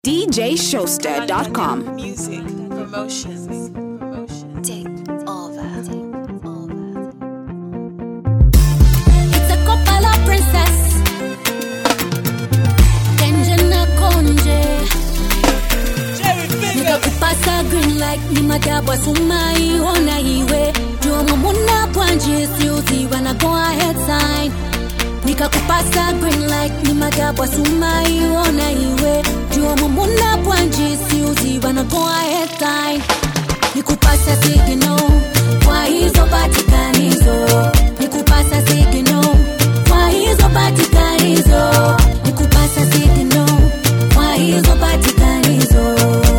DJShowster.com. Music promotions. Take over. It's a couple of princess. Kenjana konje. Nikakupasa green light ni madabwa sumai ona hiwe. Jua mumuna bwanje siuzi wana go ahead sign. Nikakupasa green light ni madabwa sumai ona hiwe. Jua mumuna bwanje siuzi wana go ahead sign. Nikupasa signal kwa hizo batikanizo. Nikupasa signal kwa hizo batikanizo. Nikupasa signal kwa hizo batikanizo.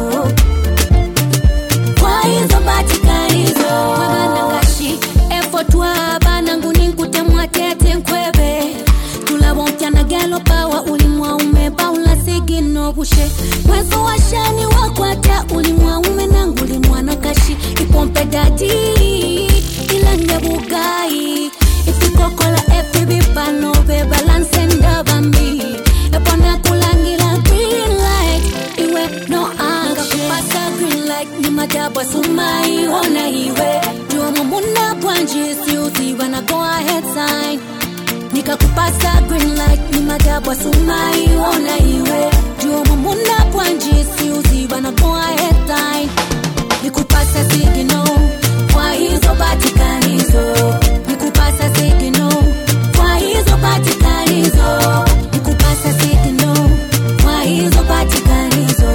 Kwa hizo batikanizo. Wagana ngashi effort wa banangu ninkute mwatete nkwebe. Tulabontia na gelo pawa ulimwa umeba ula signal bushe. Mwezo washani wakwata ulimwa ume nangu ulimwa nakashi. Ipompe dadi ilanga bugai. Ifikokola FB pano be balance enda bambi. Epona kulangila green light. Iwe no anga kupasa green light. Ni madabwa sumai ona iwe. Jua mumuna bwanje siuzi wana go ahead sign. Nikakupasa green light. Ni madabwa sumai ona iwe. Jua mumuna bwanje siuzi wana go ahead sign. Nikupasa signal kwa hizo batikanizo. Nikupasa signal kwa hizo batikanizo. Nikupasa signal kwa hizo batikanizo.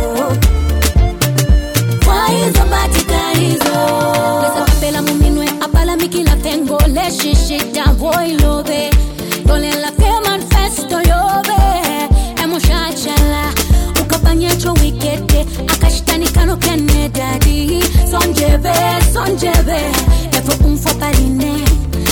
Kwa hizo batikanizo. Lesa papela muminwe abala mikila fengo le shishita voilobe. Dole la fe manifesto yobe. Emo shachala ukabanyecho wikete akashitani kano kene daddy. Sonjebe efo umfo paline.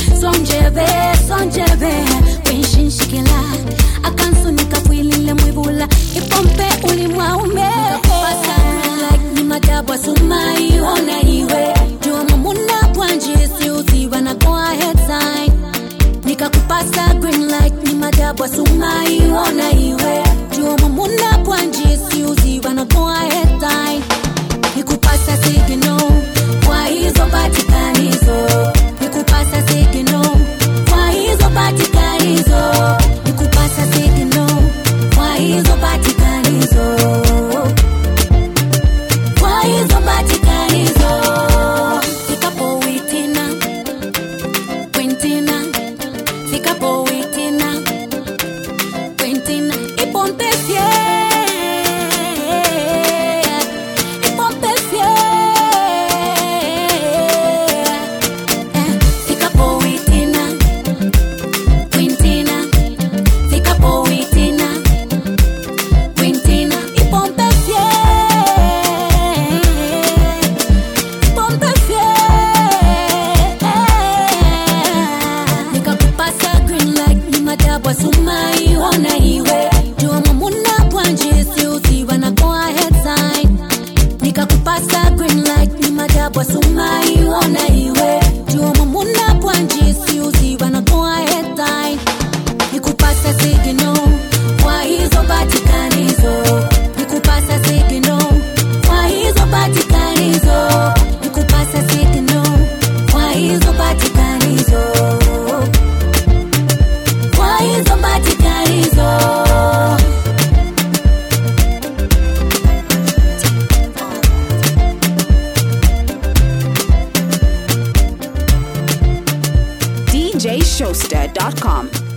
Sonjebe wenshin shikila akanso nikafwilile mwibula ipompe ulimwa ume. Pasa green light ni madabwa sumai ona iwe. Jua mumuna bwanje siuzi wana go ahead sign. Nikakupasa green light ni madabwa sumai ona iwe. Jua mumuna bwanje siuzi wana go ahead sign. Nikupasa signal kwa hizo batikanizo. Nikupasa signal kwa hizo batikanizo. Nikupasa signal kwa hizo batikanizo. Kwa hizo batikanizo. Fikapo witina Quentina. Fikapo witina Quentina. Ipompe sumai ona iwe. Jua mumuna bwanje siuzi wana go ahead sign. Nikakupasa green light ni madabwa sumai ona iwe. Jua mumuna bwanje siuzi wana go ahead sign. Nikupasa signal kwa hizo batikanizo. Nikupasa signal kwa hizo batikanizo. Nikupasa signal kwa hizo batikanizo. Kwa hizo batikanizo. DJShowster.com.